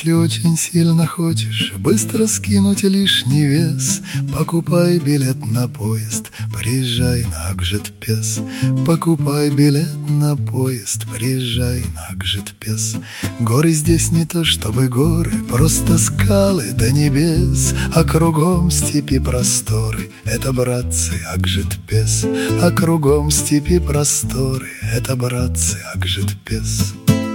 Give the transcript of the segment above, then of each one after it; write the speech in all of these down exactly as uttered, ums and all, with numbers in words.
Если очень сильно хочешь быстро скинуть лишний вес, покупай билет на поезд, приезжай на Акжетпес. Покупай билет на поезд, приезжай на Акжетпес. Горы здесь не то чтобы горы, просто скалы до небес, а кругом степи просторы. Это, братцы, Акжетпес. А кругом степи просторы. Это, братцы, Акжетпес.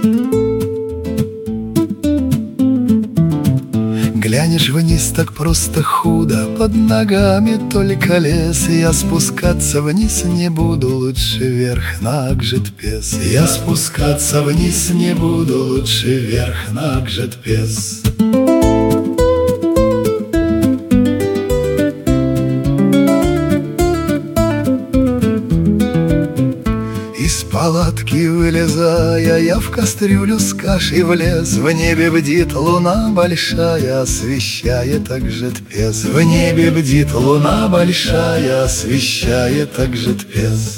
Глянешь вниз, так просто худо, под ногами только лес. Я спускаться вниз не буду, лучше вверх на Акжетпес. Я спускаться вниз не буду, лучше вверх на Акжетпес. Из палатки вылезая, я в кастрюлю с кашей влез. В небе бдит луна большая, освещает Акжетпес. В небе бдит луна большая, освещает Акжетпес.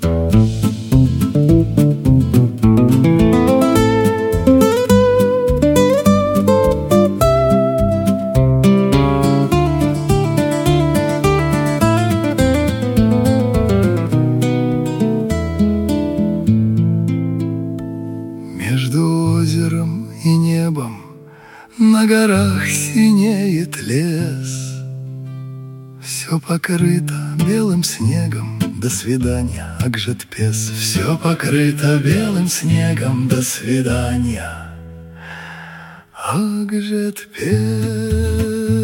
Между озером и небом на горах синеет лес. Все покрыто белым снегом. До свидания, Акжетпес. Все покрыто белым снегом. До свидания, Акжетпес.